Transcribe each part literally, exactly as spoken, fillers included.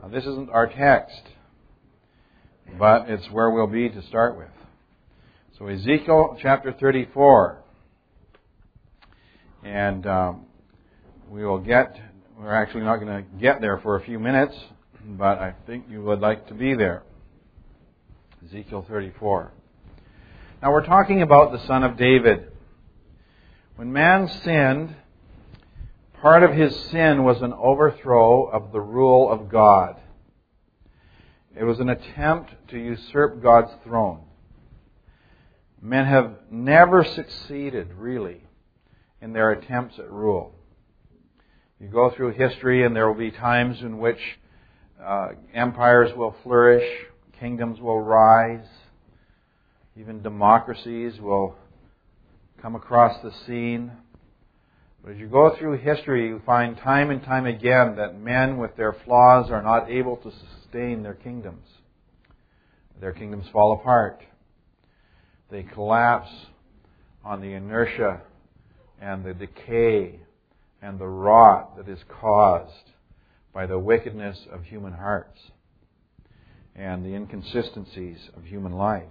Now, this isn't our text, but it's where we'll be to start with. So Ezekiel chapter thirty-four. And um, we will get, we're actually not going to get there for a few minutes, but I think you would like to be there. Ezekiel thirty-four. Now we're talking about the Son of David. When man sinned, part of his sin was an overthrow of the rule of God. It was an attempt to usurp God's throne. Men have never succeeded, really, in their attempts at rule. You go through history and there will be times in which uh, empires will flourish, kingdoms will rise, even democracies will come across the scene. But as you go through history, you find time and time again that men with their flaws are not able to sustain their kingdoms. Their kingdoms fall apart. They collapse on the inertia and the decay and the rot that is caused by the wickedness of human hearts and the inconsistencies of human lives.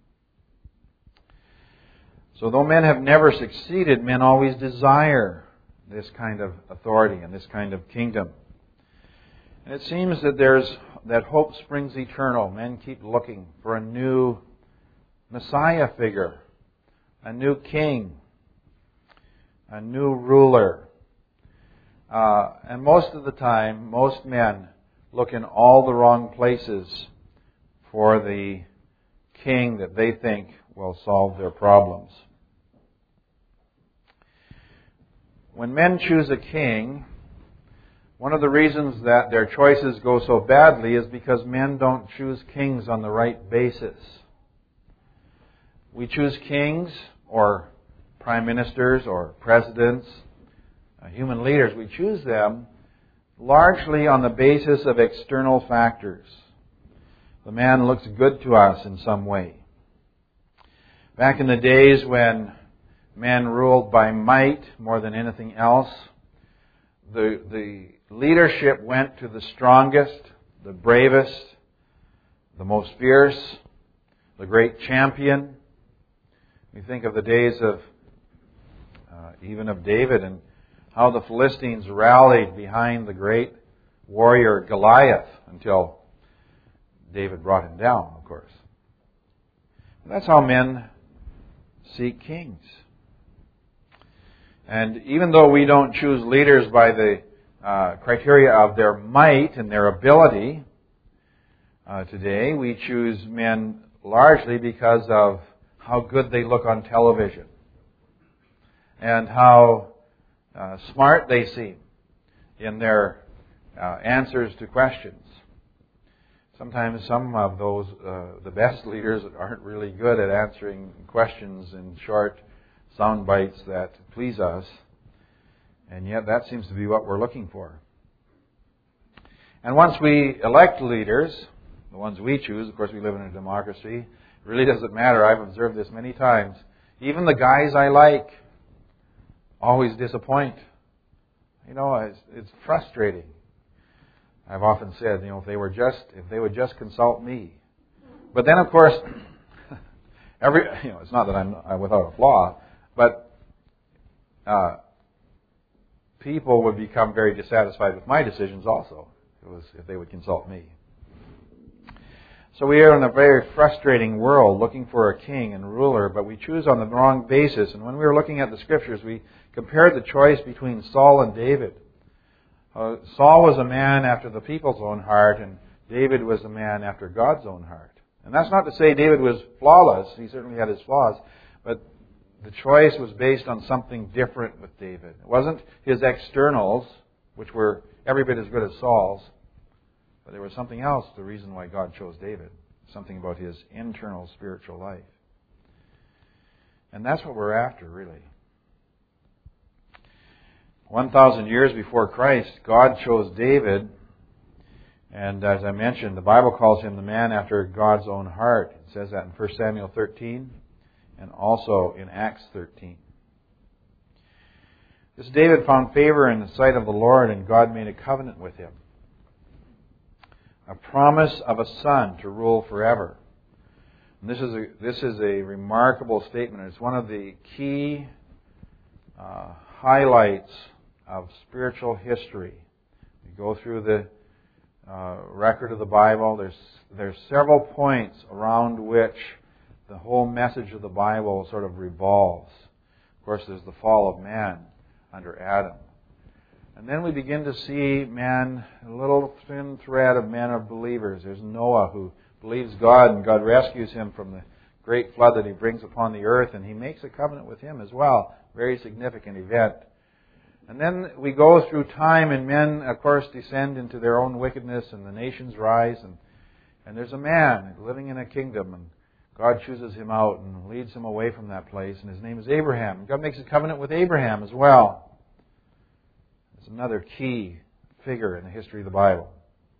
So though men have never succeeded, men always desire this kind of authority and this kind of kingdom. And it seems that there's that hope springs eternal. Men keep looking for a new Messiah figure, a new king, a new ruler. Uh, and most of the time, most men look in all the wrong places for the king that they think will solve their problems. When men choose a king, one of the reasons that their choices go so badly is because men don't choose kings on the right basis. We choose kings or prime ministers or presidents, uh, human leaders. We choose them largely on the basis of external factors. The man looks good to us in some way. Back in the days when men ruled by might more than anything else, the, the leadership went to the strongest, the bravest, the most fierce, the great champion. We think of the days of, uh, even of David and how the Philistines rallied behind the great warrior Goliath until David brought him down, of course. And that's how men seek kings. And even though we don't choose leaders by the uh, criteria of their might and their ability uh, today, we choose men largely because of how good they look on television and how uh, smart they seem in their uh, answers to questions. Sometimes some of those, uh, the best leaders aren't really good at answering questions in short sound bites that please us, and yet that seems to be what we're looking for. And once we elect leaders, the ones we choose, of course we live in a democracy, it really doesn't matter. I've observed this many times. Even the guys I like always disappoint. You know, it's, it's frustrating. I've often said, you know, if they were just, if they would just consult me. But then, of course, every, you know, it's not that I'm, I'm without a flaw, but uh, people would become very dissatisfied with my decisions also, if, it was, if they would consult me. So we are in a very frustrating world looking for a king and ruler, but we choose on the wrong basis. And when we were looking at the Scriptures, we compared the choice between Saul and David. Uh, Saul was a man after the people's own heart, and David was a man after God's own heart. And that's not to say David was flawless. He certainly had his flaws. But the choice was based on something different with David. It wasn't his externals, which were every bit as good as Saul's. But there was something else, the reason why God chose David. Something about his internal spiritual life. And that's what we're after, really. one thousand years before Christ, God chose David. And as I mentioned, the Bible calls him the man after God's own heart. It says that in First Samuel thirteen and also in Acts thirteen. This David found favor in the sight of the Lord, and God made a covenant with him. a promise of a son to rule forever. And this is a, this is a remarkable statement. It's one of the key uh, highlights of spiritual history. You go through the uh, record of the Bible, there's, there's several points around which the whole message of the Bible sort of revolves. Of course, there's the fall of man under Adam. And then we begin to see man, a little thin thread of men of believers. There's Noah, who believes God, and God rescues him from the great flood that He brings upon the earth, and He makes a covenant with him as well. Very significant event. And then we go through time, and men, of course, descend into their own wickedness, and the nations rise, and, and there's a man living in a kingdom, and God chooses him out and leads him away from that place, and his name is Abraham. God makes a covenant with Abraham as well. It's another key figure in the history of the Bible.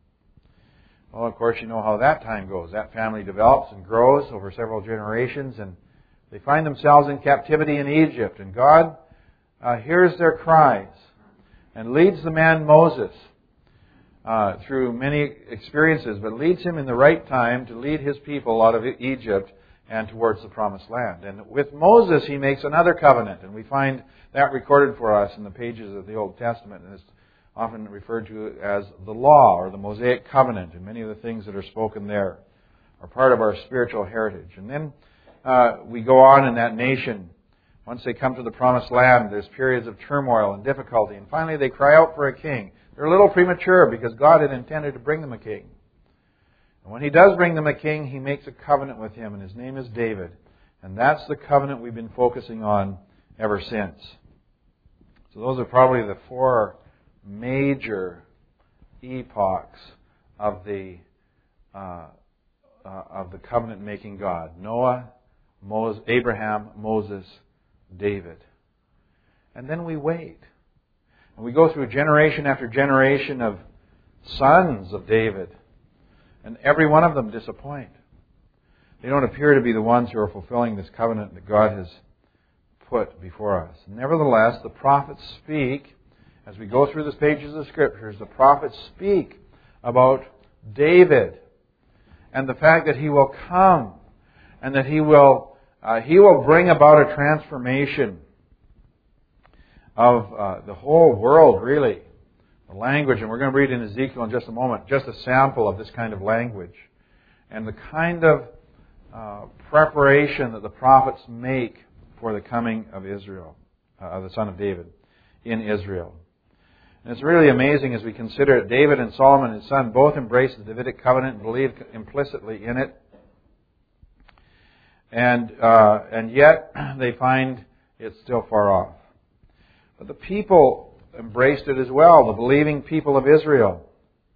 Well, of course, you know how that time goes. That family develops and grows over several generations, and they find themselves in captivity in Egypt. And God uh, hears their cries and leads the man Moses uh, through many experiences, but leads him in the right time to lead his people out of Egypt and towards the promised land. And with Moses, he makes another covenant, and we find that recorded for us in the pages of the Old Testament, and it's often referred to as the law or the Mosaic covenant, and many of the things that are spoken there are part of our spiritual heritage. And then uh, we go on in that nation. Once they come to the promised land, there's periods of turmoil and difficulty, and finally they cry out for a king. They're a little premature because God had intended to bring them a king. And when He does bring them a king, He makes a covenant with him, and his name is David. And that's the covenant we've been focusing on ever since. So those are probably the four major epochs of the uh, uh, of the covenant-making God: Noah, Moses, Abraham, Moses, David. And then we wait, and we go through generation after generation of sons of David, and every one of them disappoint. They don't appear to be the ones who are fulfilling this covenant that God has put before us. Nevertheless, the prophets speak, as we go through the pages of the Scriptures, the prophets speak about David and the fact that he will come and that he will uh, he will bring about a transformation of uh, the whole world, really. The language, and we're going to read in Ezekiel in just a moment, just a sample of this kind of language and the kind of uh, preparation that the prophets make for the coming of Israel, uh, of the Son of David in Israel. And it's really amazing as we consider it. David and Solomon, his son, both embraced the Davidic covenant and believed implicitly in it. And uh, and yet they find it's still far off. But the people embraced it as well, the believing people of Israel.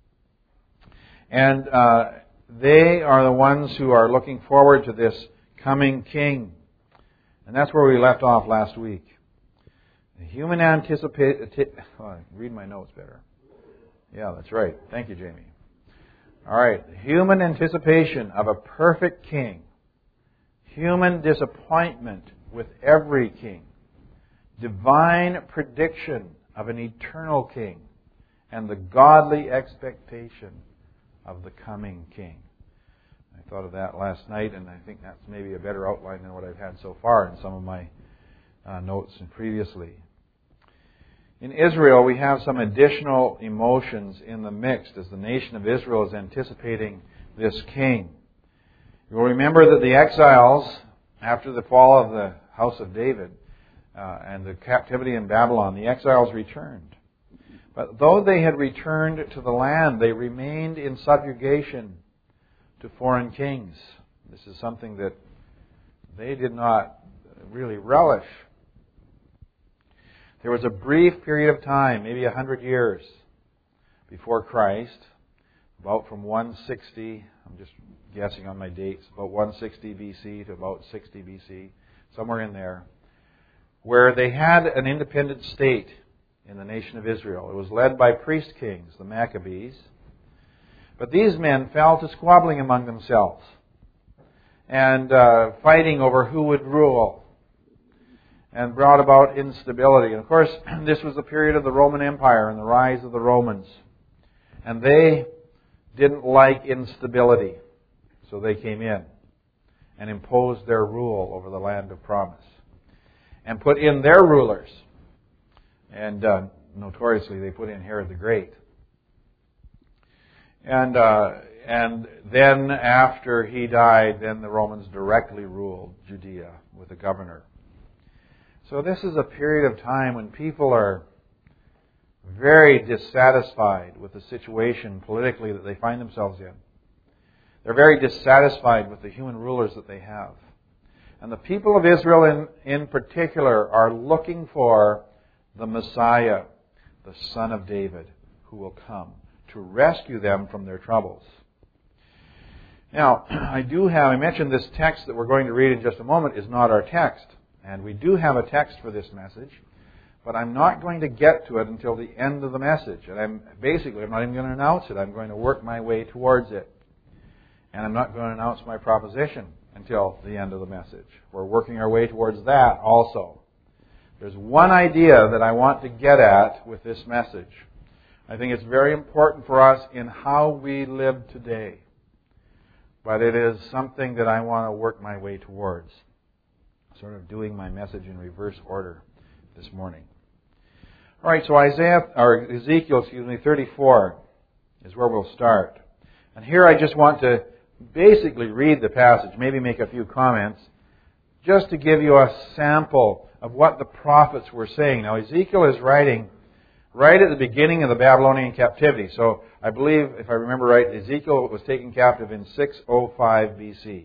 And uh, they are the ones who are looking forward to this coming king. And that's where we left off last week. The human anticipation... Oh, read my notes better. Yeah, that's right. Thank you, Jamie. All right. Human anticipation of a perfect king. Human disappointment with every king. Divine prediction of an eternal king. And the godly expectation of the coming king. I thought of that last night, and I think that's maybe a better outline than what I've had so far in some of my uh, notes and previously. In Israel, we have some additional emotions in the mix as the nation of Israel is anticipating this king. You will remember that the exiles, after the fall of the house of David uh, and the captivity in Babylon, the exiles returned. But though they had returned to the land, they remained in subjugation to foreign kings. This is something that they did not really relish. There was a brief period of time, maybe a hundred years before Christ, about from one sixty, I'm just guessing on my dates, about one sixty B C to about sixty B C, somewhere in there, where they had an independent state in the nation of Israel. It was led by priest kings, the Maccabees. But these men fell to squabbling among themselves and uh, fighting over who would rule, and brought about instability. And of course, this was the period of the Roman Empire and the rise of the Romans. And they didn't like instability. So they came in and imposed their rule over the land of promise and put in their rulers. And uh, notoriously, they put in Herod the Great. And uh, and then after he died, then the Romans directly ruled Judea with a governor. So this is a period of time when people are very dissatisfied with the situation politically that they find themselves in. They're very dissatisfied with the human rulers that they have. And the people of Israel in, in particular are looking for the Messiah, the Son of David, who will come to rescue them from their troubles. Now, I do have, I mentioned this text that we're going to read in just a moment is not our text. And we do have a text for this message, but I'm not going to get to it until the end of the message. And I'm basically, I'm not even going to announce it. I'm going to work my way towards it. And I'm not going to announce my proposition until the end of the message. We're working our way towards that also. There's one idea that I want to get at with this message. I think it's very important for us in how we live today. But it is something that I want to work my way towards. Sort of doing my message in reverse order this morning. All right, so Isaiah or Ezekiel, excuse me, thirty-four is where we'll start. And here I just want to basically read the passage, maybe make a few comments, just to give you a sample of what the prophets were saying. Now, Ezekiel is writing right at the beginning of the Babylonian captivity. So I believe, if I remember right, Ezekiel was taken captive in six oh five B C.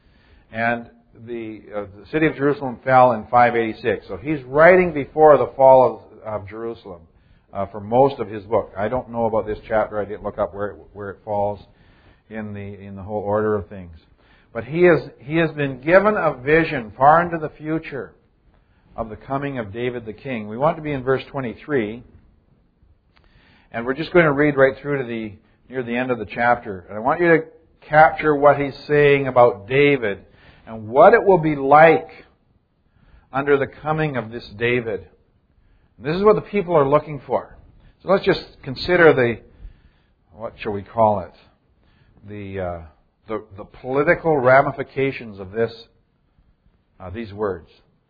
And the, uh, the city of Jerusalem fell in five eighty-six. So he's writing before the fall of, of Jerusalem uh, for most of his book. I don't know about this chapter. I didn't look up where it, where it falls in the in the whole order of things. But he is he has been given a vision far into the future of the coming of David the king. We want to be in verse twenty-three. And we're just going to read right through to the near the end of the chapter. And I want you to capture what he's saying about David and what it will be like under the coming of this David. And this is what the people are looking for. So let's just consider the, what shall we call it? The uh, the, the political ramifications of this uh, these words.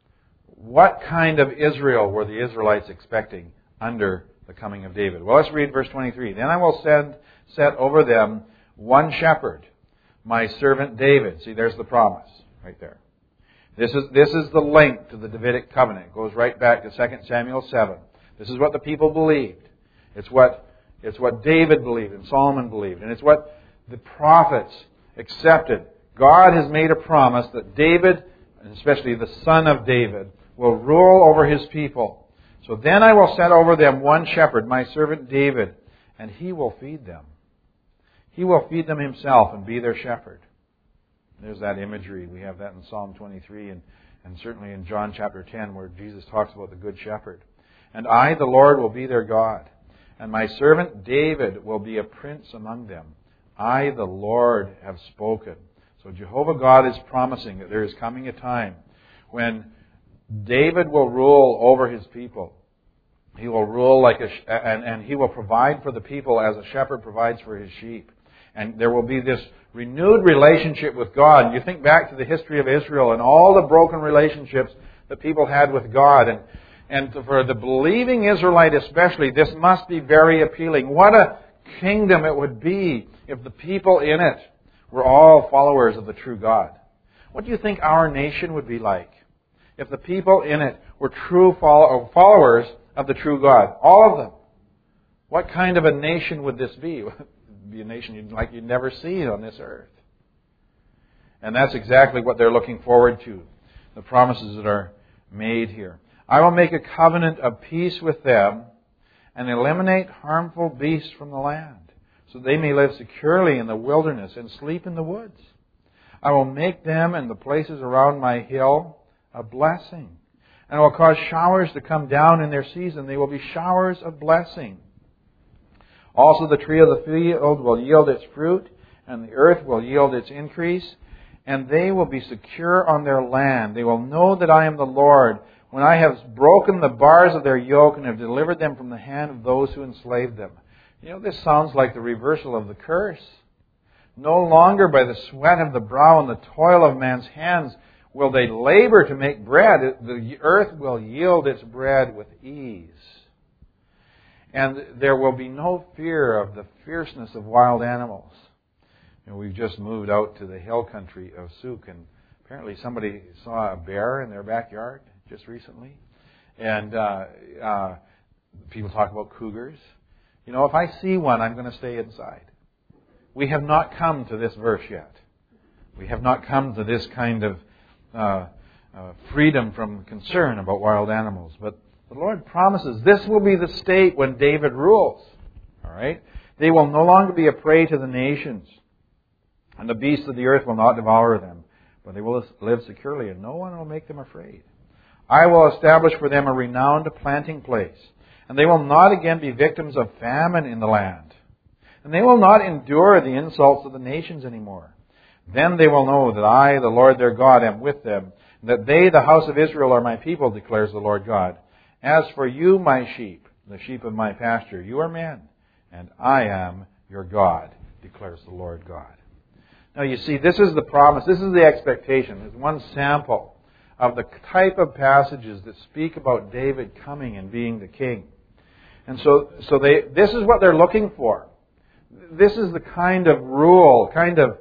What kind of Israel were the Israelites expecting under the coming of David? Well, let's read verse twenty-three. Then I will send set over them one shepherd, my servant David. See, there's the promise right there. This is this is the link to the Davidic covenant. It goes right back to Second Samuel seven. This is what the people believed. It's what it's what David believed and Solomon believed, and it's what the prophets accepted. God has made a promise that David, and especially the son of David, will rule over his people. So then I will set over them one shepherd, my servant David, and he will feed them. He will feed them himself and be their shepherd. There's that imagery. We have that in Psalm twenty-three and, and certainly in John chapter ten where Jesus talks about the good shepherd. And I, the Lord, will be their God. And my servant David will be a prince among them. I, the Lord, have spoken. So Jehovah God is promising that there is coming a time when David will rule over his people. He will rule like a, and, and he will provide for the people as a shepherd provides for his sheep. And there will be this renewed relationship with God. And you think back to the history of Israel and all the broken relationships that people had with God. And, and for the believing Israelite especially, this must be very appealing. What a kingdom it would be if the people in it were all followers of the true God. What do you think our nation would be like if the people in it were true follow- followers of the true God? All of them. What kind of a nation would this be? It would be a nation you'd, like you'd never seen on this earth. And that's exactly what they're looking forward to. The promises that are made here. I will make a covenant of peace with them and eliminate harmful beasts from the land, so they may live securely in the wilderness and sleep in the woods. I will make them and the places around my hill a blessing, and I will cause showers to come down in their season. They will be showers of blessing. Also the tree of the field will yield its fruit, and the earth will yield its increase, and they will be secure on their land. They will know that I am the Lord, when I have broken the bars of their yoke and have delivered them from the hand of those who enslaved them. You know, this sounds like the reversal of the curse. No longer by the sweat of the brow and the toil of man's hands will they labor to make bread. The earth will yield its bread with ease. And there will be no fear of the fierceness of wild animals. You know, we've just moved out to the hill country of Souk, and apparently somebody saw a bear in their backyard just recently. And uh, uh, people talk about cougars. You know, if I see one, I'm going to stay inside. We have not come to this verse yet. We have not come to this kind of uh, uh, freedom from concern about wild animals. But the Lord promises this will be the state when David rules. All right? They will no longer be a prey to the nations, and the beasts of the earth will not devour them, but they will live securely, and no one will make them afraid. I will establish for them a renowned planting place, and they will not again be victims of famine in the land. And they will not endure the insults of the nations anymore. Then they will know that I, the Lord their God, am with them, and that they, the house of Israel, are my people, declares the Lord God. As for you, my sheep, the sheep of my pasture, you are men, and I am your God, declares the Lord God. Now you see, this is the promise, this is the expectation. There's one sample of the type of passages that speak about David coming and being the king. And so, so they, this is what they're looking for. This is the kind of rule, kind of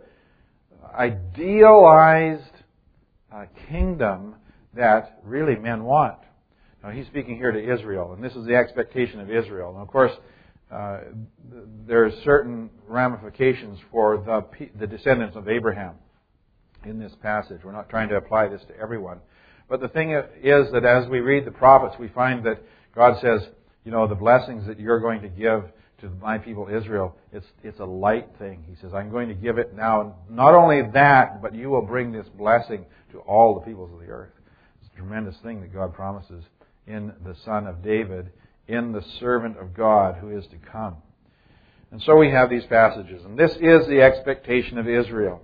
idealized uh, kingdom that really men want. Now he's speaking here to Israel, and this is the expectation of Israel. And of course, uh, there are certain ramifications for the, the descendants of Abraham in this passage. We're not trying to apply this to everyone. But the thing is that as we read the prophets, we find that God says, you know, the blessings that you're going to give to my people Israel, it's it's a light thing. He says, I'm going to give it now. And not only that, but you will bring this blessing to all the peoples of the earth. It's a tremendous thing that God promises in the Son of David, in the servant of God who is to come. And so we have these passages. And this is the expectation of Israel.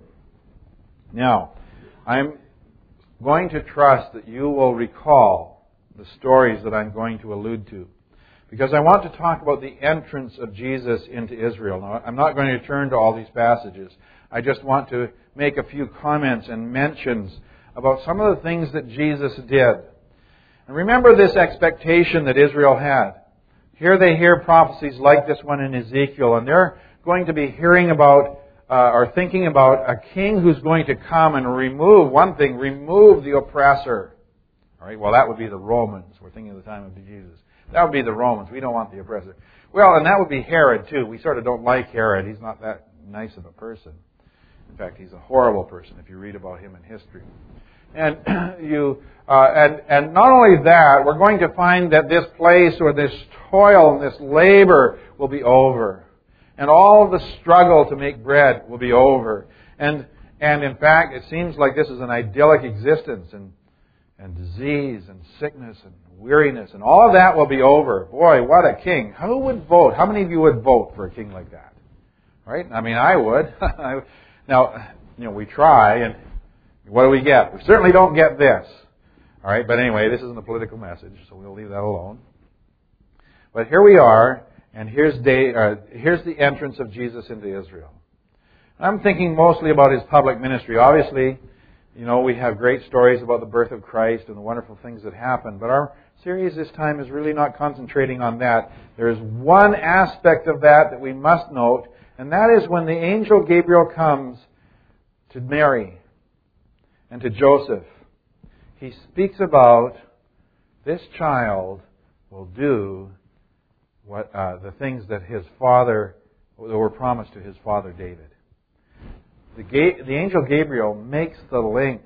Now, I'm going to trust that you will recall the stories that I'm going to allude to, because I want to talk about the entrance of Jesus into Israel. Now, I'm not going to turn to all these passages. I just want to make a few comments and mentions about some of the things that Jesus did. And remember this expectation that Israel had. Here they hear prophecies like this one in Ezekiel, and they're going to be hearing about uh, or thinking about a king who's going to come and remove, one thing, remove the oppressor. All right, well, that would be the Romans. We're thinking of the time of Jesus. That would be the Romans. We don't want the oppressor. Well, and that would be Herod, too. We sort of don't like Herod. He's not that nice of a person. In fact, he's a horrible person if you read about him in history. And you, uh, and and not only that, we're going to find that this place or this toil and this labor will be over, and all of the struggle to make bread will be over. And and in fact, it seems like this is an idyllic existence, and and disease and sickness and weariness and all of that will be over. Boy, what a king! Who would vote? How many of you would vote for a king like that? Right? I mean, I would. Now, you know, we try, and what do we get? We certainly don't get this. All right, but anyway, this isn't a political message, so we'll leave that alone. But here we are, and here's day, uh, here's the entrance of Jesus into Israel. I'm thinking mostly about his public ministry. Obviously, you know, we have great stories about the birth of Christ and the wonderful things that happened, but our series this time is really not concentrating on that. There is one aspect of that that we must note, and that is when the angel Gabriel comes to Mary and to Joseph. He speaks about this child will do what uh, the things that his father, that were promised to his father David. The, Ga- the angel Gabriel makes the link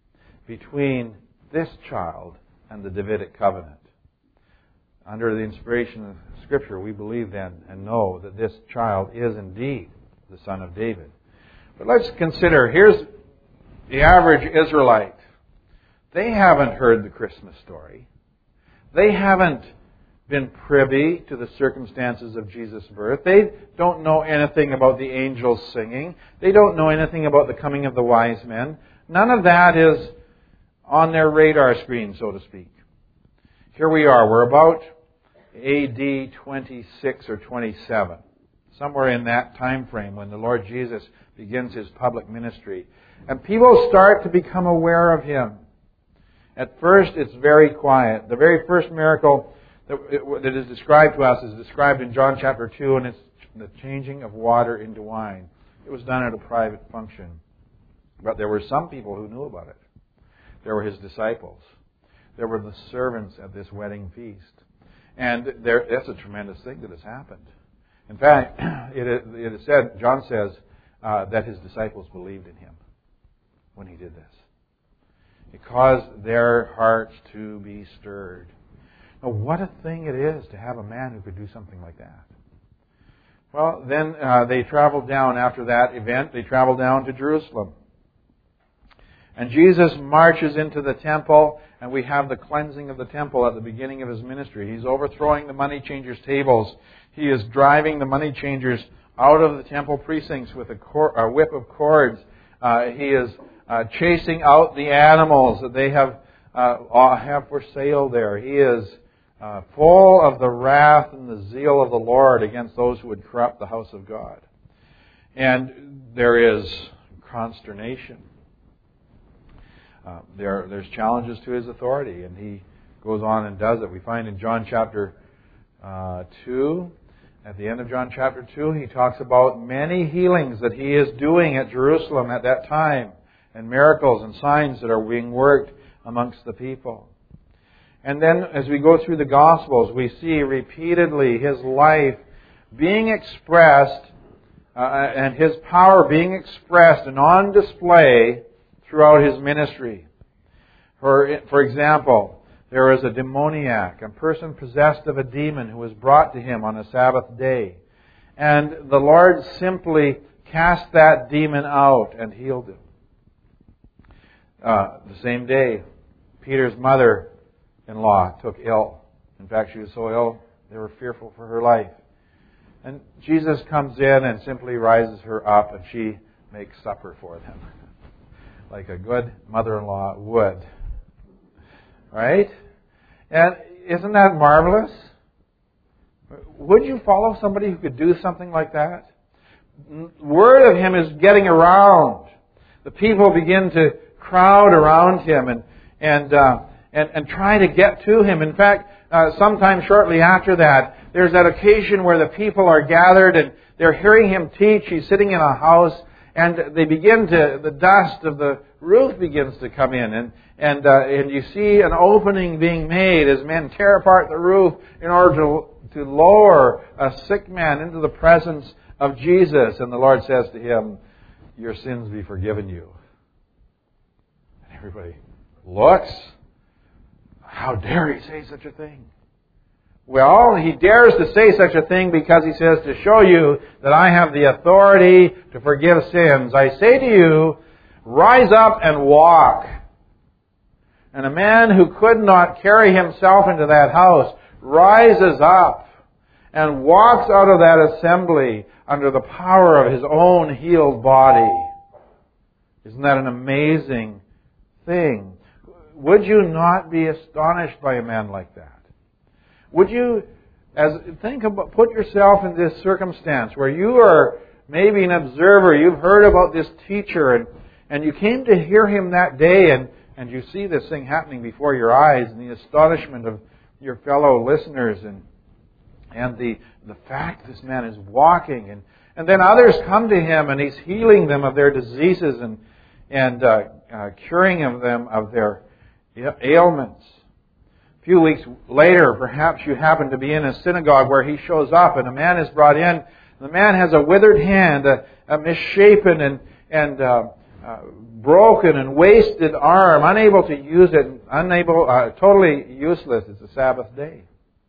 between this child and the Davidic covenant. Under the inspiration of Scripture, we believe then and know that this child is indeed the son of David. But let's consider, here's the average Israelite. They haven't heard the Christmas story. They haven't been privy to the circumstances of Jesus' birth. They don't know anything about the angels singing. They don't know anything about the coming of the wise men. None of that is on their radar screen, so to speak. Here we are. We're about A D twenty-six or twenty-seven. somewhere in that time frame when the Lord Jesus begins His public ministry. And people start to become aware of Him. At first, it's very quiet. The very first miracle that, that is described to us is described in John chapter two, and it's the changing of water into wine. It was done at a private function. But there were some people who knew about it. There were His disciples. There were the servants at this wedding feast. And there, that's a tremendous thing that has happened. In fact, it is, it is said, John says, uh, that His disciples believed in Him when He did this. It caused their hearts to be stirred. Now, what a thing it is to have a man who could do something like that. Well, then uh, they traveled down after that event. They traveled down to Jerusalem. And Jesus marches into the temple, and we have the cleansing of the temple at the beginning of His ministry. He's overthrowing the money changers' tables. He is driving the money changers out of the temple precincts with a, cor- a whip of cords. Uh, he is uh, chasing out the animals that they have uh, have for sale there. He is uh, full of the wrath and the zeal of the Lord against those who would corrupt the house of God. And there is consternation. Uh, there, there's challenges to His authority, and He goes on and does it. We find in John chapter uh, two, at the end of John chapter two, He talks about many healings that He is doing at Jerusalem at that time, and miracles and signs that are being worked amongst the people. And then as we go through the Gospels, we see repeatedly His life being expressed uh, and His power being expressed and on display throughout His ministry. For, for example, there is a demoniac, a person possessed of a demon who was brought to Him on a Sabbath day. And the Lord simply cast that demon out and healed him. Uh, the same day, Peter's mother-in-law took ill. In fact, she was so ill, they were fearful for her life. And Jesus comes in and simply rises her up, and she makes supper for them, like a good mother-in-law would. Right? And isn't that marvelous? Would you follow somebody who could do something like that? Word of Him is getting around. The people begin to crowd around Him and and uh, and, and try to get to Him. In fact, uh, sometime shortly after that, there's that occasion where the people are gathered and they're hearing Him teach. He's sitting in a house, and they begin to, the dust of the roof begins to come in, and and uh, and you see an opening being made as men tear apart the roof in order to to lower a sick man into the presence of Jesus. And the Lord says to him, "Your sins be forgiven you." And everybody looks. How dare he say such a thing? Well, he dares to say such a thing because he says, to show you that I have the authority to forgive sins, I say to you, rise up and walk. And a man who could not carry himself into that house rises up and walks out of that assembly under the power of his own healed body. Isn't that an amazing thing? Would you not be astonished by a man like that? Would you, as think about, put yourself in this circumstance where you are maybe an observer, you've heard about this teacher, and, and you came to hear him that day, and, and you see this thing happening before your eyes, and the astonishment of your fellow listeners, and and the, the fact this man is walking, and, and then others come to him, and he's healing them of their diseases, and, and uh, uh, curing of them of their ailments. A few weeks later, perhaps you happen to be in a synagogue where he shows up, and a man is brought in. The man has a withered hand, a, a misshapen and, and uh, uh, broken and wasted arm, unable to use it, unable, uh, totally useless. It's a Sabbath day.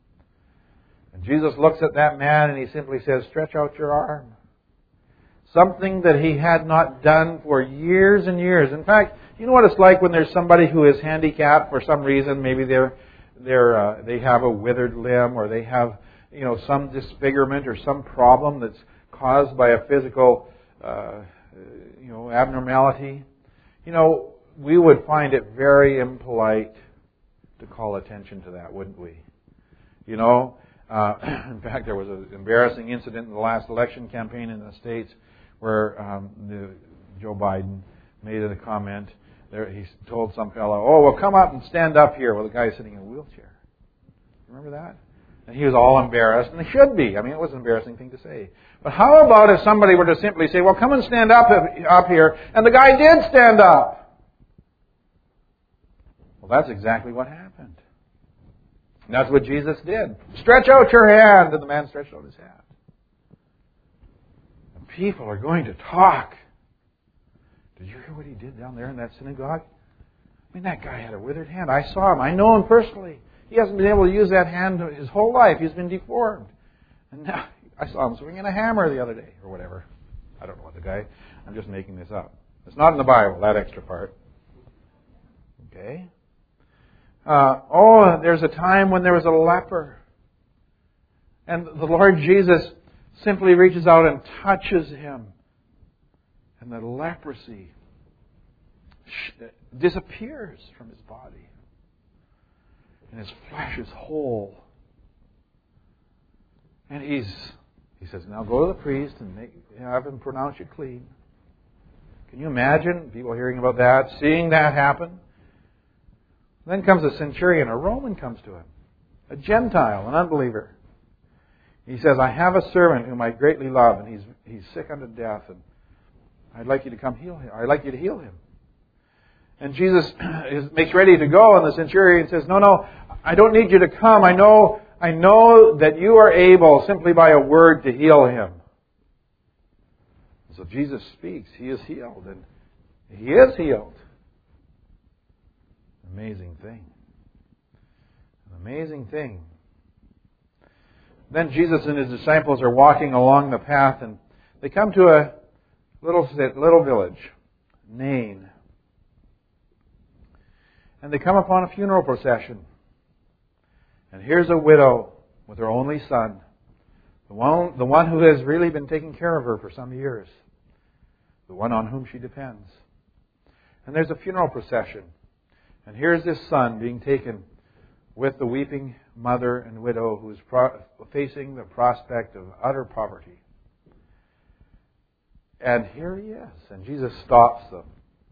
And Jesus looks at that man and he simply says, "Stretch out your arm." Something that he had not done for years and years. In fact, you know what it's like when there's somebody who is handicapped for some reason. Maybe they're they're uh, they have a withered limb, or they have you know some disfigurement or some problem that's caused by a physical uh, you know abnormality. You know, we would find it very impolite to call attention to that, wouldn't we? You know, Uh, in fact, there was an embarrassing incident in the last election campaign in the States where um, the, Joe Biden made a comment. There, he told some fellow, "Oh, well, come up and stand up here." Well, the guy's sitting in a wheelchair. Remember that? And he was all embarrassed, and he should be. I mean, it was an embarrassing thing to say. But how about if somebody were to simply say, "Well, come and stand up up here," and the guy did stand up? Well, that's exactly what happened. And that's what Jesus did. "Stretch out your hand," and the man stretched out his hand. And people are going to talk. Did you hear what he did down there in that synagogue? I mean, that guy had a withered hand. I saw him. I know him personally. He hasn't been able to use that hand his whole life. He's been deformed. And now I saw him swinging a hammer the other day, or whatever. I don't know what the guy... I'm just making this up. It's not in the Bible, that extra part. Okay? Uh, oh, there's a time when there was a leper. And the Lord Jesus simply reaches out and touches him. And the leprosy disappears from his body. And his flesh is whole. And he's, he says, "Now go to the priest and make, have him pronounce you clean." Can you imagine people hearing about that, seeing that happen? Then comes a centurion, a Roman comes to him, a Gentile, an unbeliever. He says, "I have a servant whom I greatly love, and he's he's sick unto death, and I'd like you to come heal him. I'd like you to heal him." And Jesus is, makes ready to go, and the centurion says, "No, no, I don't need you to come. I know, I know that you are able, simply by a word, to heal him." So Jesus speaks. He is healed, and he is healed. Amazing thing. An amazing thing. Then Jesus and his disciples are walking along the path, and they come to a little little village, Nain. And they come upon a funeral procession. And here's a widow with her only son, the one, the one who has really been taking care of her for some years, the one on whom she depends. And there's a funeral procession. And here's this son being taken with the weeping mother and widow who is pro- facing the prospect of utter poverty. And here he is. And Jesus stops them.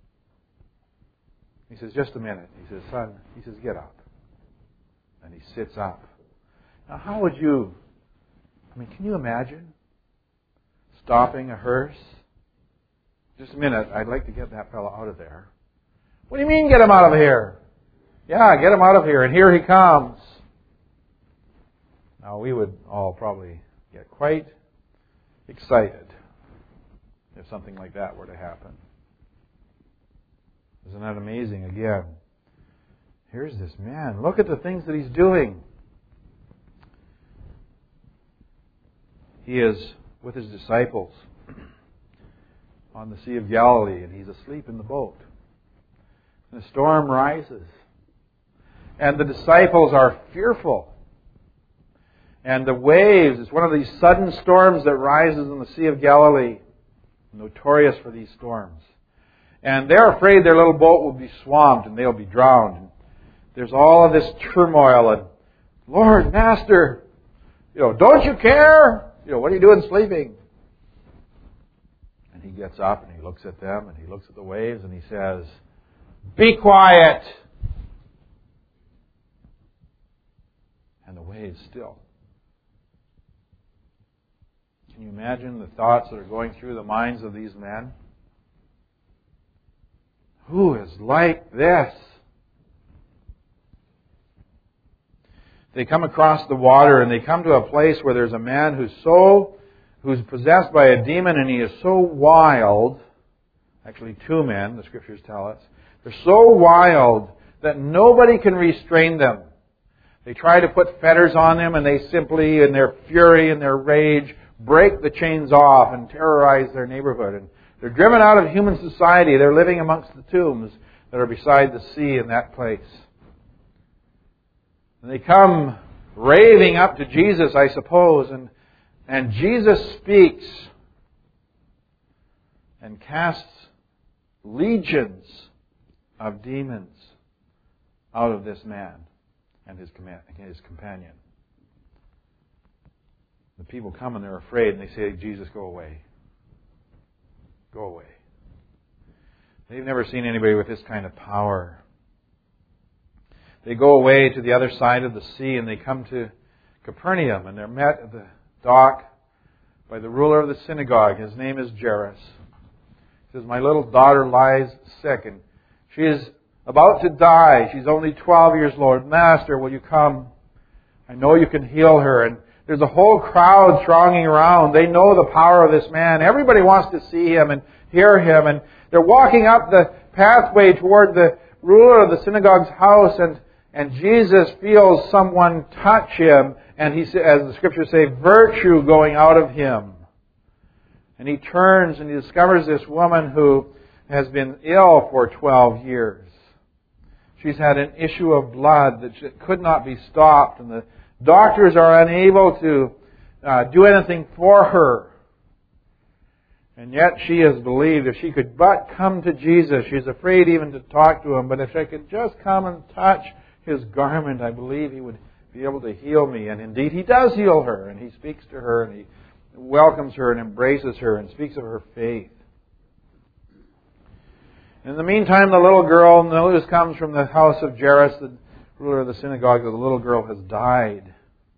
He says, "Just a minute." He says, "Son," he says, "get up." And he sits up. Now, how would you, I mean, can you imagine stopping a hearse? "Just a minute, I'd like to get that fellow out of there." "What do you mean, get him out of here?" "Yeah, get him out of here, and here he comes." Now, we would all probably get quite excited if something like that were to happen. Isn't that amazing? Again, here's this man. Look at the things that he's doing. He is with his disciples on the Sea of Galilee, and he's asleep in the boat. And the storm rises. And the disciples are fearful. And the waves, it's one of these sudden storms that rises in the Sea of Galilee. Notorious for these storms. And they're afraid their little boat will be swamped and they'll be drowned. And there's all of this turmoil and, "Lord, Master, you know, don't you care? You know, what are you doing sleeping?" And he gets up and he looks at them and he looks at the waves and he says, "Be quiet." And the waves still. Can you imagine the thoughts that are going through the minds of these men? Who is like this? They come across the water and they come to a place where there's a man who's so, who's possessed by a demon, and he is so wild. Actually, two men, the Scriptures tell us. They're so wild that nobody can restrain them. They try to put fetters on them, and they simply, in their fury and their rage, break the chains off and terrorize their neighborhood. And they're driven out of human society. They're living amongst the tombs that are beside the sea in that place. And they come raving up to Jesus, I suppose, and, and Jesus speaks and casts legions of demons out of this man and his, his companion. The people come and they're afraid and they say, Jesus, go away. Go away. They've never seen anybody with this kind of power. They go away to the other side of the sea and they come to Capernaum and they're met at the dock by the ruler of the synagogue. His name is Jairus. He says, my little daughter lies sick and she is about to die. She's only twelve years old. Master, will you come? I know you can heal her. And there's a whole crowd thronging around. They know the power of this man. Everybody wants to see him and hear him. And they're walking up the pathway toward the ruler of the synagogue's house. And, and Jesus feels someone touch him. And he, as the scriptures say, virtue going out of him. And he turns and he discovers this woman who has been ill for twelve years. She's had an issue of blood that could not be stopped. And the doctors are unable to uh, do anything for her. And yet she has believed if she could but come to Jesus, she's afraid even to talk to him, but if I could just come and touch his garment, I believe he would be able to heal me. And indeed he does heal her, and he speaks to her, and he welcomes her and embraces her and speaks of her faith. In the meantime, the little girl, notice, comes from the house of Jairus, the ruler of the synagogue. The little girl has died.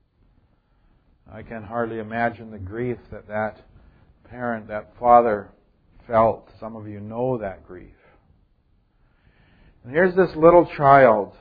I can hardly imagine the grief that that parent, that father felt. Some of you know that grief. And here's this little child.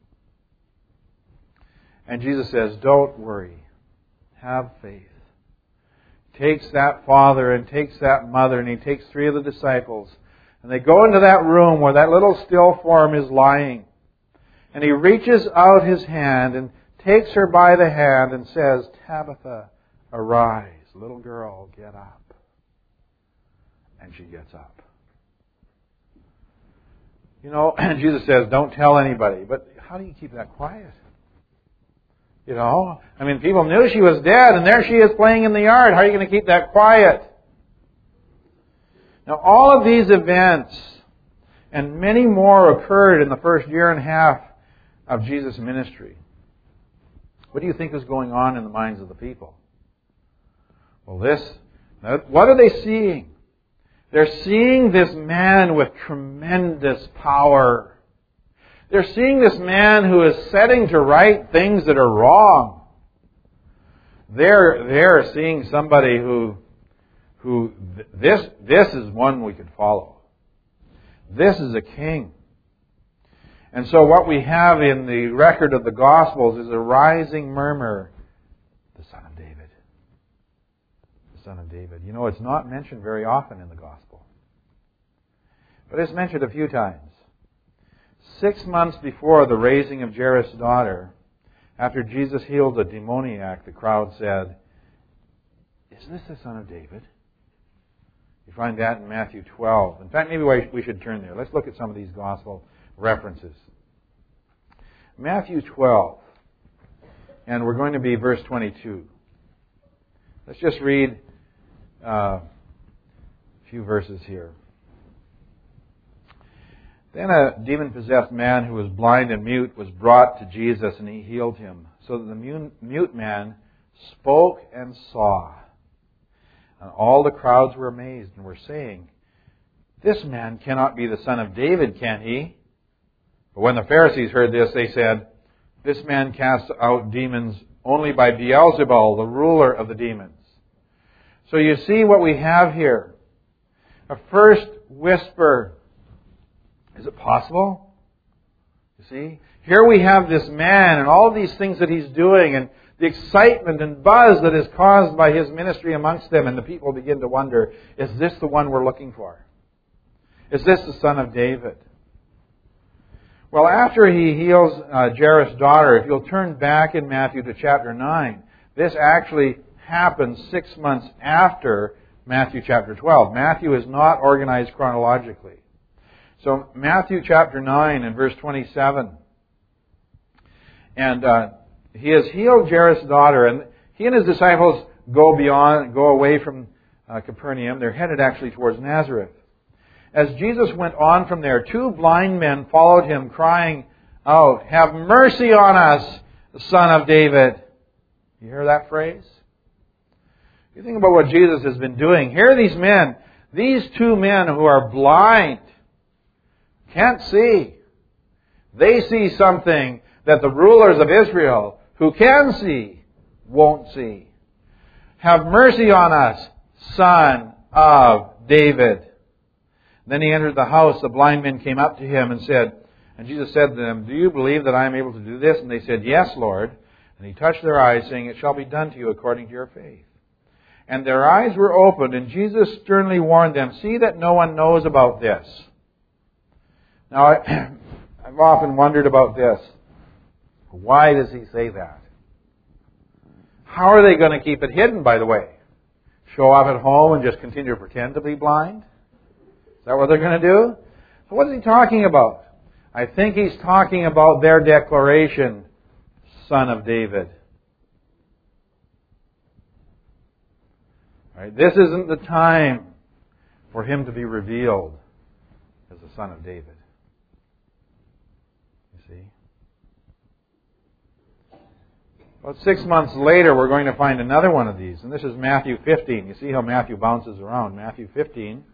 And Jesus says, don't worry. Have faith. Takes that father and takes that mother and he takes three of the disciples. And they go into that room where that little still form is lying. And he reaches out his hand and takes her by the hand and says, Tabitha, arise. Little girl, get up. And she gets up. You know, Jesus says, don't tell anybody. But how do you keep that quiet? You know, I mean, people knew she was dead, and there she is playing in the yard. How are you going to keep that quiet? Now, all of these events, and many more, occurred in the first year and a half of Jesus' ministry. What do you think is going on in the minds of the people? Well, this, what are they seeing? They're seeing this man with tremendous power. They're seeing this man who is setting to right things that are wrong. They're, they're seeing somebody who, who this, this is one we could follow. This is a king. And so what we have in the record of the Gospels is a rising murmur, the Son of David. The Son of David. You know, it's not mentioned very often in the Gospel. But it's mentioned a few times. Six months before the raising of Jairus' daughter, after Jesus healed a demoniac, the crowd said, is this the Son of David? You find that in Matthew twelve. In fact, maybe we should turn there. Let's look at some of these gospel references. Matthew twelve, and we're going to be verse twenty-two. Let's just read uh, a few verses here. Then a demon-possessed man who was blind and mute was brought to Jesus, and he healed him, so that the mute man spoke and saw. And all the crowds were amazed and were saying, this man cannot be the son of David, can he? But when the Pharisees heard this, they said, this man casts out demons only by Beelzebul, the ruler of the demons. So you see what we have here. A first whisper. Is it possible? You see? Here we have this man and all these things that he's doing and the excitement and buzz that is caused by his ministry amongst them, and the people begin to wonder, is this the one we're looking for? Is this the Son of David? Well, after he heals uh, Jairus' daughter, if you'll turn back in Matthew to chapter nine, this actually happens six months after Matthew chapter twelve. Matthew is not organized chronologically. So Matthew chapter nine and verse twenty-seven. And uh, he has healed Jairus' daughter, and he and his disciples go beyond, go away from uh, Capernaum. They're headed actually towards Nazareth. As Jesus went on from there, two blind men followed him, crying out, have mercy on us, the Son of David. You hear that phrase? You think about what Jesus has been doing. Here are these men, these two men who are blind, can't see. They see something that the rulers of Israel, who can see, won't see. Have mercy on us, Son of David. Then he entered the house. The blind men came up to him and said, and Jesus said to them, do you believe that I am able to do this? And they said, yes, Lord. And he touched their eyes, saying, it shall be done to you according to your faith. And their eyes were opened, and Jesus sternly warned them, see that no one knows about this. Now, I, I've often wondered about this. Why does he say that? How are they going to keep it hidden, by the way? Show up at home and just continue to pretend to be blind? Is that what they're going to do? So what is he talking about? I think he's talking about their declaration, Son of David. Right? This isn't the time for him to be revealed as the Son of David. You see? About six months later, we're going to find another one of these. And this is Matthew fifteen. You see how Matthew bounces around. Matthew fifteen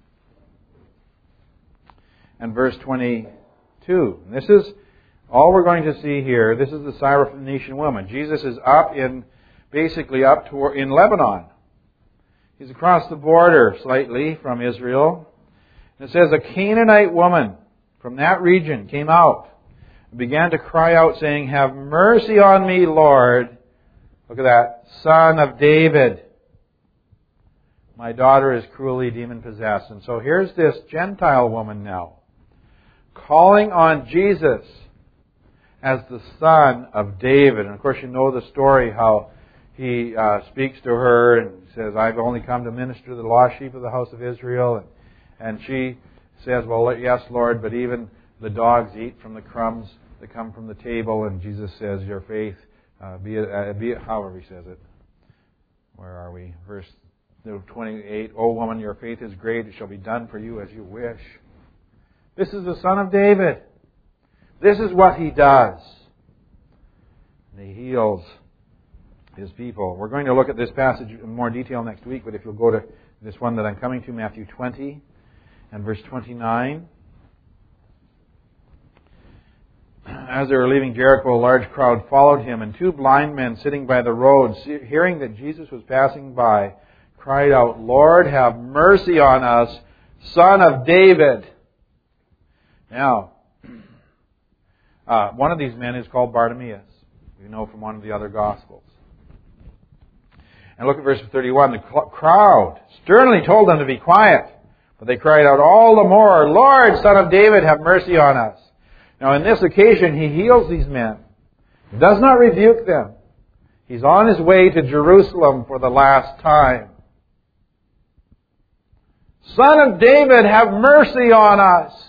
and verse twenty-two. And this is all we're going to see here. This is the Syrophoenician woman. Jesus is up in, basically up toward, in Lebanon. He's across the border slightly from Israel. And it says, a Canaanite woman from that region came out and began to cry out, saying, have mercy on me, Lord. Look at that. Son of David. My daughter is cruelly demon-possessed. And so here's this Gentile woman now, calling on Jesus as the Son of David. And of course you know the story how he uh, speaks to her and says, I've only come to minister to the lost sheep of the house of Israel. And, and she says, well, yes, Lord, but even the dogs eat from the crumbs that come from the table. And Jesus says, your faith, uh, be, it, uh, be it, however he says it. Where are we? Verse twenty-eight, O woman, your faith is great. It shall be done for you as you wish. This is the Son of David. This is what he does. And he heals his people. We're going to look at this passage in more detail next week, but if you'll go to this one that I'm coming to, Matthew twenty and verse twenty-nine. As they were leaving Jericho, a large crowd followed him, and two blind men sitting by the road, hearing that Jesus was passing by, cried out, Lord, have mercy on us, Son of David. Now, uh, one of these men is called Bartimaeus. You know from one of the other Gospels. And look at verse thirty-one. The crowd sternly told them to be quiet, but they cried out all the more, Lord, Son of David, have mercy on us. Now, in this occasion, he heals these men. He does not rebuke them. He's on his way to Jerusalem for the last time. Son of David, have mercy on us.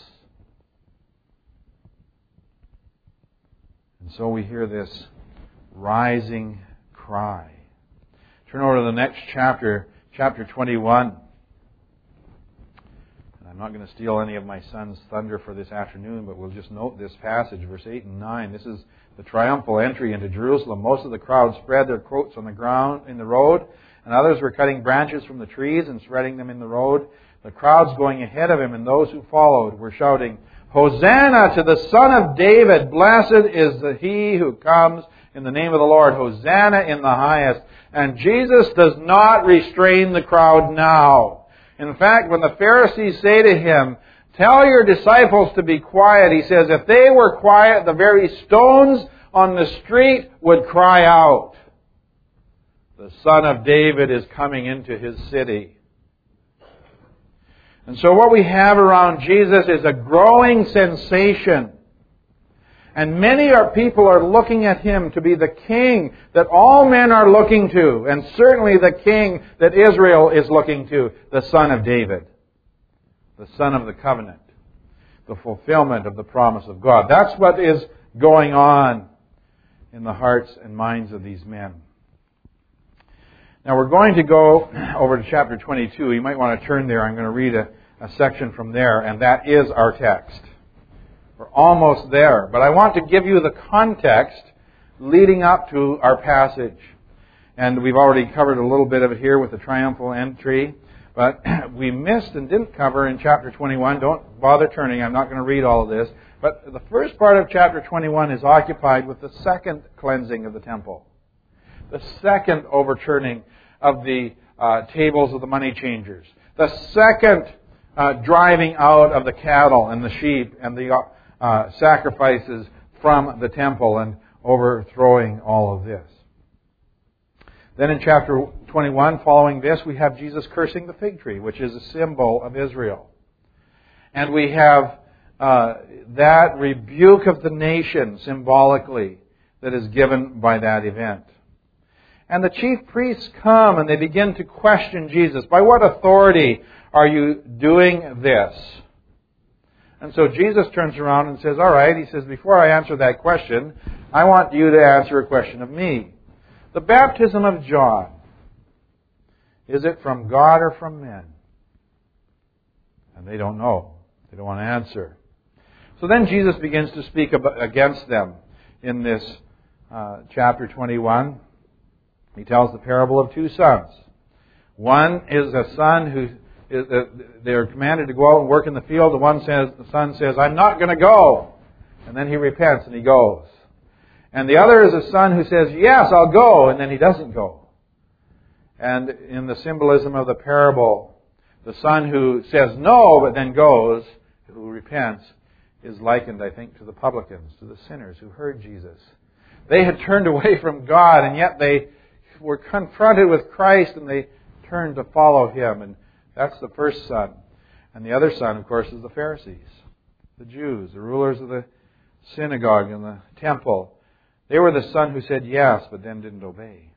And so we hear this rising cry. Turn over to the next chapter, chapter twenty-one. And I'm not going to steal any of my son's thunder for this afternoon, but we'll just note this passage, verse eight and nine. This is the triumphal entry into Jerusalem. Most of the crowd spread their coats on the ground in the road, and others were cutting branches from the trees and spreading them in the road. The crowds going ahead of him and those who followed were shouting, Hosanna to the Son of David! Blessed is the he who comes in the name of the Lord. Hosanna in the highest. And Jesus does not restrain the crowd now. In fact, when the Pharisees say to him, tell your disciples to be quiet, he says, if they were quiet, the very stones on the street would cry out. The Son of David is coming into his city. And so what we have around Jesus is a growing sensation. And many are people are looking at him to be the king that all men are looking to, and certainly the king that Israel is looking to, the Son of David, the Son of the covenant, the fulfillment of the promise of God. That's what is going on in the hearts and minds of these men. Now we're going to go over to chapter twenty-two. You might want to turn there. I'm going to read a, a section from there, and that is our text. We're almost there. But I want to give you the context leading up to our passage. And we've already covered a little bit of it here with the triumphal entry. But we missed and didn't cover in chapter twenty-one. Don't bother turning. I'm not going to read all of this. But the first part of chapter twenty-one is occupied with the second cleansing of the temple. The second overturning of the uh, tables of the money changers. The second uh, driving out of the cattle and the sheep and the uh, sacrifices from the temple and overthrowing all of this. Then in chapter twenty-one, following this, we have Jesus cursing the fig tree, which is a symbol of Israel. And we have uh, that rebuke of the nation symbolically that is given by that event. And the chief priests come and they begin to question Jesus. By what authority are you doing this? And so Jesus turns around and says, all right, he says, before I answer that question, I want you to answer a question of me. The baptism of John, is it from God or from men? And they don't know. They don't want to answer. So then Jesus begins to speak against them in this uh, chapter twenty-one. He tells the parable of two sons. One is a son who is, uh, they're commanded to go out and work in the field. The one says, the son says, I'm not going to go. And then he repents and he goes. And the other is a son who says, yes, I'll go, and then he doesn't go. And in the symbolism of the parable, the son who says no, but then goes, who repents, is likened, I think, to the publicans, to the sinners who heard Jesus. They had turned away from God, and yet they were confronted with Christ, and they turned to follow Him. And that's the first son. And the other son, of course, is the Pharisees, the Jews, the rulers of the synagogue and the temple. They were the son who said yes, but then didn't obey.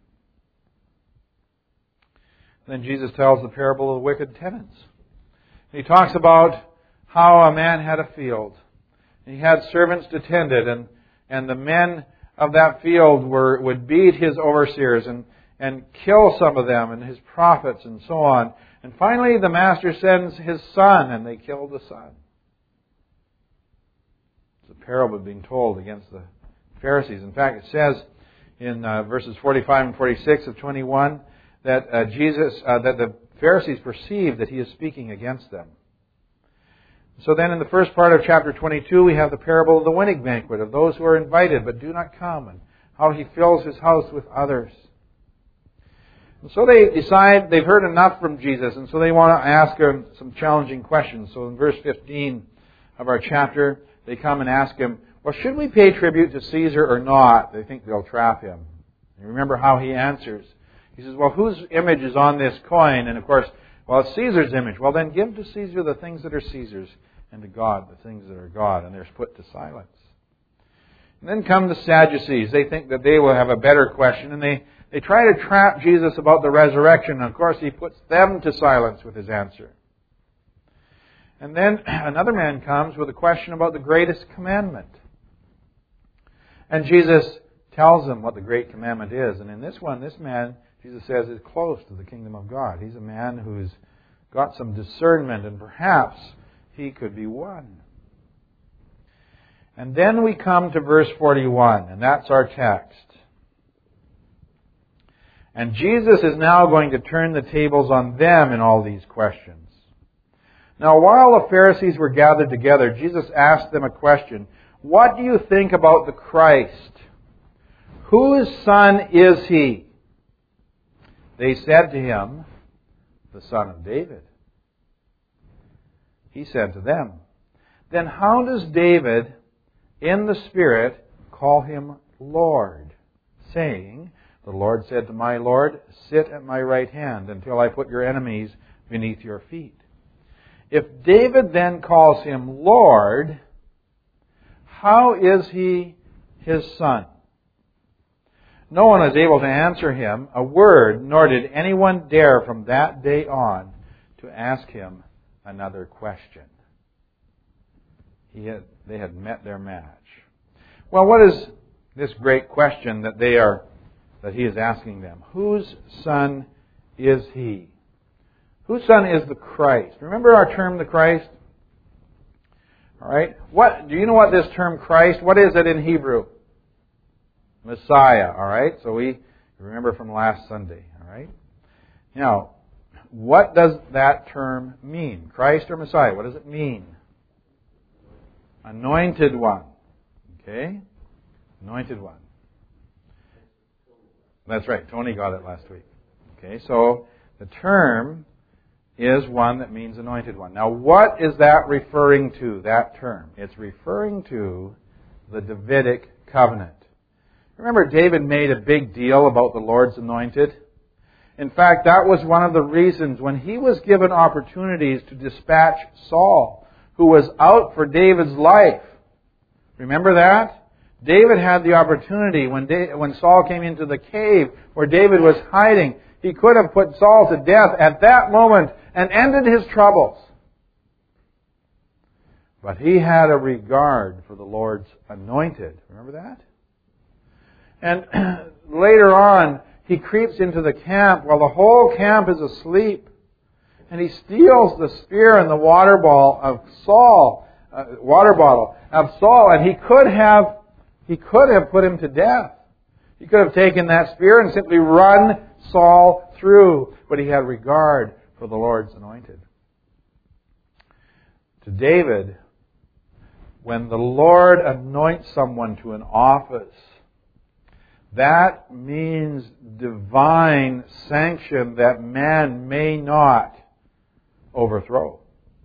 Then Jesus tells the parable of the wicked tenants. He talks about how a man had a field. He had servants to tend it, and, and the men of that field were would beat his overseers and, and kill some of them and his prophets and so on. And finally the master sends his son, and they killed the son. It's a parable being told against the Pharisees. In fact, it says in uh, verses forty-five and forty-six of twenty-one that uh, Jesus, uh, that the Pharisees perceive that he is speaking against them. So then in the first part of chapter twenty-two, we have the parable of the wedding banquet, of those who are invited but do not come, and how he fills his house with others. And so they decide they've heard enough from Jesus, and so they want to ask him some challenging questions. So in verse fifteen of our chapter, they come and ask him, well, should we pay tribute to Caesar or not? They think they'll trap him. And remember how he answers. He says, well, whose image is on this coin? And of course, well, it's Caesar's image. Well, then give to Caesar the things that are Caesar's, and to God the things that are God. And they're put to silence. And then come the Sadducees. They think that they will have a better question, and they, they try to trap Jesus about the resurrection. And of course, he puts them to silence with his answer. And then another man comes with a question about the greatest commandment. And Jesus tells them what the great commandment is. And in this one, this man, Jesus says, is close to the kingdom of God. He's a man who's got some discernment, and perhaps he could be one. And then we come to verse forty-one, and that's our text. And Jesus is now going to turn the tables on them in all these questions. Now, while the Pharisees were gathered together, Jesus asked them a question. What do you think about the Christ? Whose son is he? They said to him, the son of David. He said to them, then how does David, in the Spirit, call him Lord, saying, the Lord said to my Lord, sit at my right hand until I put your enemies beneath your feet. If David then calls him Lord, how is he his son? No one was able to answer him a word, nor did anyone dare from that day on to ask him another question. He had, they had met their match. Well, what is this great question that they are that he is asking them? Whose son is he? Whose son is the Christ? Remember our term, the Christ? All right. What do you know what this term Christ? What is it in Hebrew? Messiah. All right. So we Remember from last Sunday, all right? Now, what does that term mean? Christ or Messiah, what does it mean? Anointed one. Okay? Anointed one. That's right. Tony got it last week. Okay, so the term is one that means anointed one. Now, what is that referring to, that term? It's referring to the Davidic covenant. Remember, David made a big deal about the Lord's anointed? In fact, that was one of the reasons when he was given opportunities to dispatch Saul, who was out for David's life. Remember that? David had the opportunity when, da- when Saul came into the cave where David was hiding. He could have put Saul to death at that moment and ended his troubles. But he had a regard for the Lord's anointed. Remember that? And later on, he creeps into the camp while the whole camp is asleep. And he steals the spear and the water ball of Saul, uh, water bottle of Saul. And he could have, he could have put him to death. He could have taken that spear and simply run Saul through. But he had regard for the Lord's anointed. To David, when the Lord anoints someone to an office, that means divine sanction that man may not overthrow.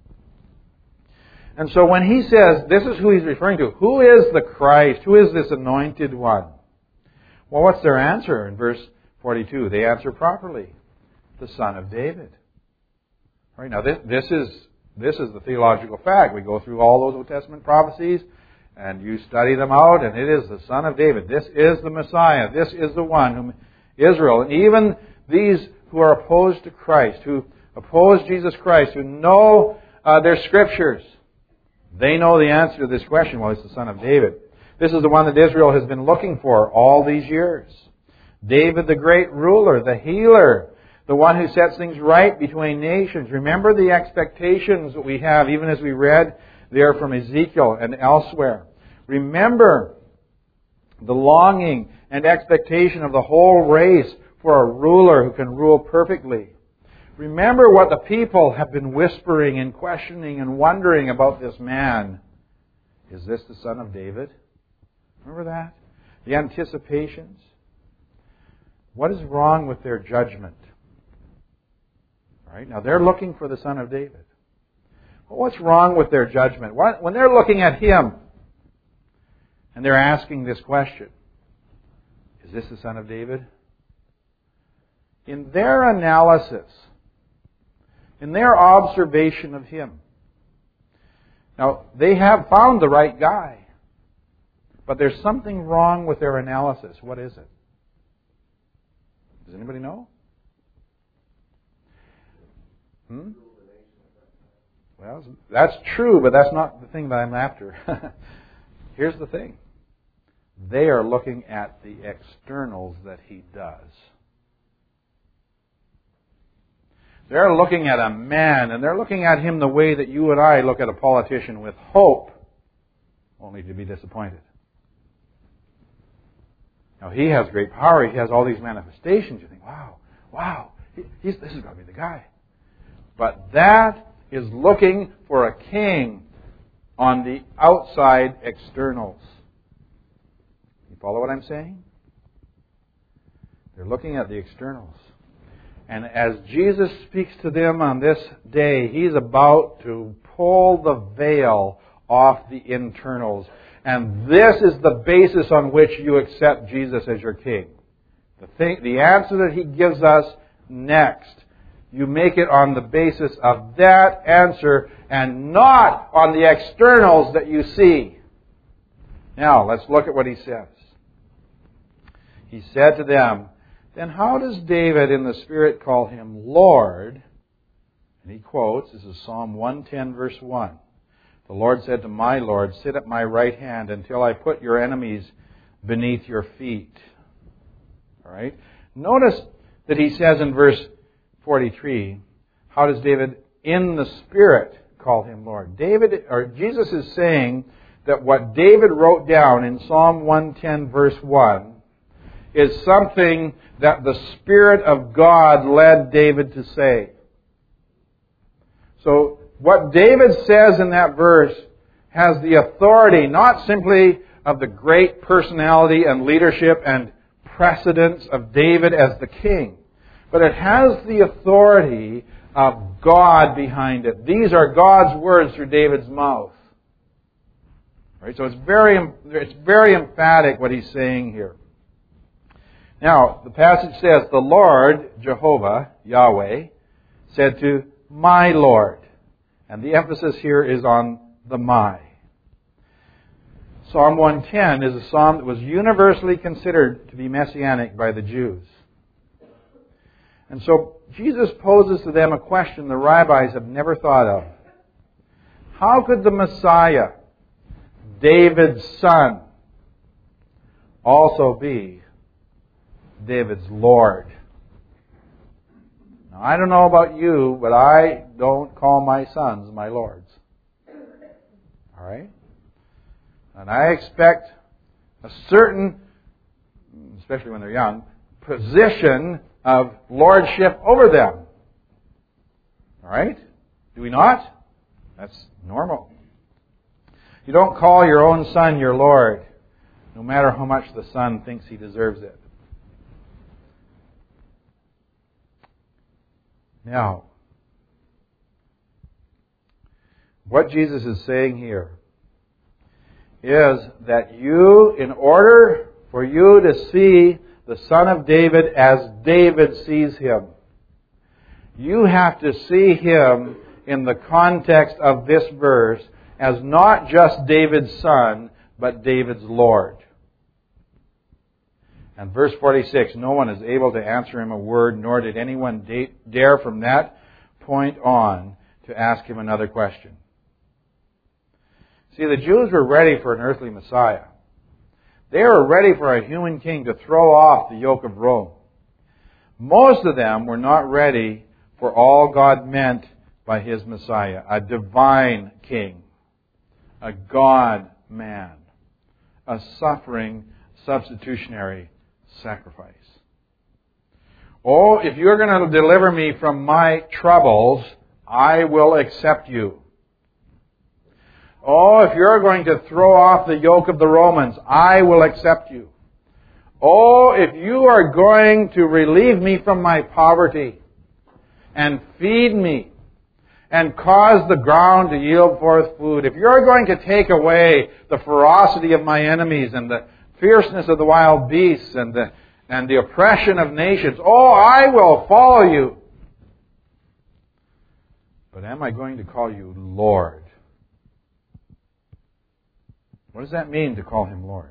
And so when he says, this is who he's referring to, who is the Christ? Who is this anointed one? Well, what's their answer in verse forty-two? They answer properly. The Son of David. All right, now this, this is this is the theological fact. We go through all those Old Testament prophecies, and you study them out, and it is the Son of David. This is the Messiah. This is the one whom Israel, and even these who are opposed to Christ, who oppose Jesus Christ, who know uh, their Scriptures, they know the answer to this question. Well, it's the Son of David. This is the one that Israel has been looking for all these years. David, the great ruler, the healer, the one who sets things right between nations. Remember the expectations that we have, even as we read there from Ezekiel and elsewhere. Remember the longing and expectation of the whole race for a ruler who can rule perfectly. Remember what the people have been whispering and questioning and wondering about this man. Is this the Son of David? Remember that? The anticipations. What is wrong with their judgment? Right? Now they're looking for the Son of David. Well, what's wrong with their judgment? When they're looking at Him and they're asking this question, is this the Son of David? In their analysis, in their observation of Him, now they have found the right guy, but there's something wrong with their analysis. What is it? Does anybody know? Hmm? Well, that's true, but that's not the thing that I'm after. Here's the thing. They are looking at the externals that He does. They're looking at a man, and they're looking at him the way that you and I look at a politician, with hope, only to be disappointed. Now, he has great power. He has all these manifestations. You think, wow, wow, he, he's, this is going to be the guy. But that is looking for a king on the outside externals. You follow what I'm saying? They're looking at the externals. And as Jesus speaks to them on this day, He's about to pull the veil off the internals. And this is the basis on which you accept Jesus as your King. The thing, the answer that He gives us next, you make it on the basis of that answer and not on the externals that you see. Now, let's look at what He says. He said to them, then how does David in the Spirit call Him Lord? And he quotes, this is Psalm one ten verse one. The Lord said to my Lord, sit at my right hand until I put your enemies beneath your feet. All right. Notice that he says in verse forty-three, how does David in the Spirit call Him Lord? David, or Jesus is saying that what David wrote down in Psalm one ten verse one is something that the Spirit of God led David to say. So what David says in that verse has the authority not simply of the great personality and leadership and precedence of David as the king, but it has the authority of God behind it. These are God's words through David's mouth. Right? So it's very, it's very emphatic what he's saying here. Now, the passage says, the Lord, Jehovah, Yahweh, said to my Lord. And the emphasis here is on the my. Psalm one ten is a psalm that was universally considered to be messianic by the Jews. And so Jesus poses to them a question the rabbis have never thought of. How could the Messiah, David's son, also be David's Lord? Now, I don't know about you, but I don't call my sons my lords. All right? And I expect a certain, especially when they're young, position of lordship over them. All right? Do we not? That's normal. You don't call your own son your Lord, no matter how much the son thinks he deserves it. Now, what Jesus is saying here is that you, in order for you to see the Son of David as David sees him, you have to see him in the context of this verse as not just David's son, but David's Lord. And verse forty-six, no one is able to answer him a word, nor did anyone dare from that point on to ask him another question. See, the Jews were ready for an earthly Messiah. They were ready for a human king to throw off the yoke of Rome. Most of them were not ready for all God meant by His Messiah, a divine king, a God-man, a suffering substitutionary sacrifice. Oh, if you're going to deliver me from my troubles, I will accept you. Oh, if you're going to throw off the yoke of the Romans, I will accept you. Oh, if you are going to relieve me from my poverty and feed me and cause the ground to yield forth food, if you're going to take away the ferocity of my enemies and the fierceness of the wild beasts and the, and the oppression of nations, oh, I will follow you. But am I going to call you Lord? What does that mean to call Him Lord?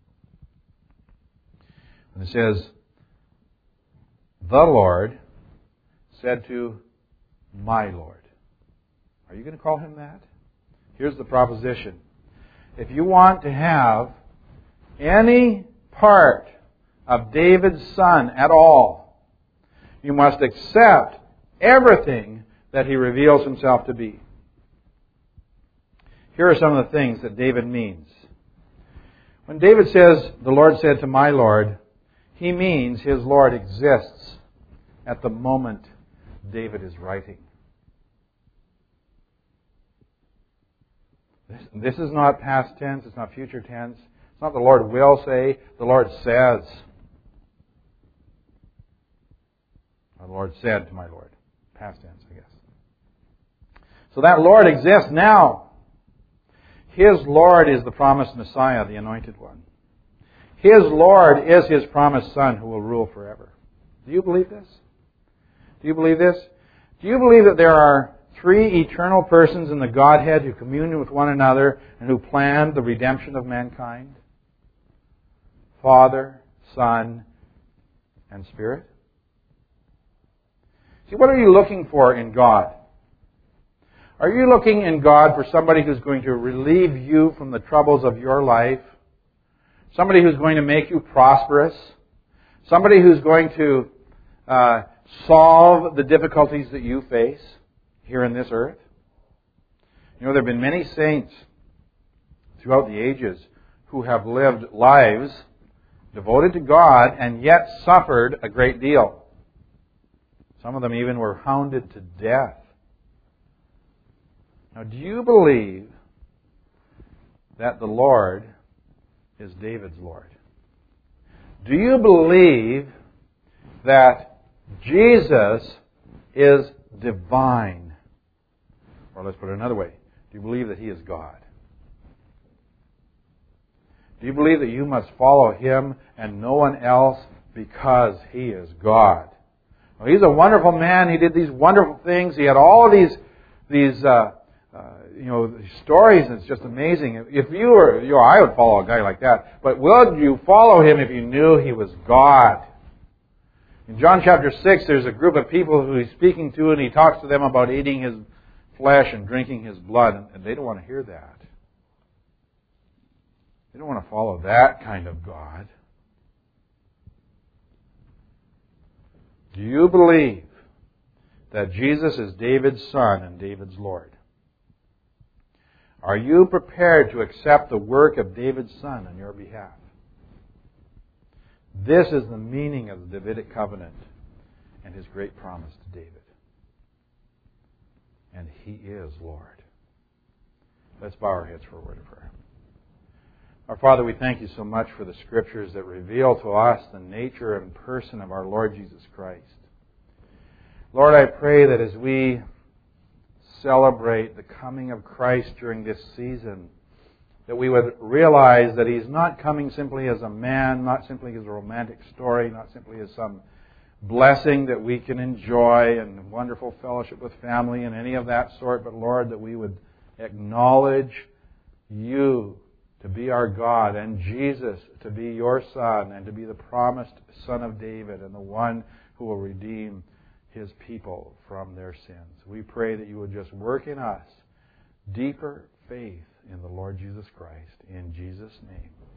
And it says, the Lord said to my Lord. Are you going to call Him that? Here's the proposition. If you want to have any part of David's son at all, you must accept everything that He reveals Himself to be. Here are some of the things that David means. When David says, the Lord said to my Lord, he means his Lord exists at the moment David is writing. This, this is not past tense, it's not future tense. It's not the Lord will say, the Lord says. The Lord said to my Lord. Past tense, I guess. So that Lord exists now. His Lord is the promised Messiah, the Anointed One. His Lord is His promised Son who will rule forever. Do you believe this? Do you believe this? Do you believe that there are three eternal persons in the Godhead who commune with one another and who planned the redemption of mankind? Father, Son, and Spirit? See, what are you looking for in God? Are you looking in God for somebody who's going to relieve you from the troubles of your life? Somebody who's going to make you prosperous? Somebody who's going to uh, solve the difficulties that you face here in this earth? You know, there have been many saints throughout the ages who have lived lives devoted to God, and yet suffered a great deal. Some of them even were hounded to death. Now, do you believe that the Lord is David's Lord? Do you believe that Jesus is divine? Or let's put it another way. Do you believe that He is God? Do you believe that you must follow Him and no one else because He is God? Well, He's a wonderful man. He did these wonderful things. He had all of these, these, uh, uh, you know, stories. And it's just amazing. If you were, you know, I would follow a guy like that. But would you follow him if you knew He was God? In John chapter six, there's a group of people who He's speaking to, and He talks to them about eating His flesh and drinking His blood, and they don't want to hear that. They don't want to follow that kind of God. Do you believe that Jesus is David's son and David's Lord? Are you prepared to accept the work of David's son on your behalf? This is the meaning of the Davidic covenant and His great promise to David. And He is Lord. Let's bow our heads for a word of prayer. Our Father, we thank You so much for the Scriptures that reveal to us the nature and person of our Lord Jesus Christ. Lord, I pray that as we celebrate the coming of Christ during this season, that we would realize that He's not coming simply as a man, not simply as a romantic story, not simply as some blessing that we can enjoy and wonderful fellowship with family and any of that sort, but Lord, that we would acknowledge You to be our God, and Jesus to be Your Son, and to be the promised Son of David, and the one who will redeem His people from their sins. We pray that You would just work in us deeper faith in the Lord Jesus Christ. In Jesus' name.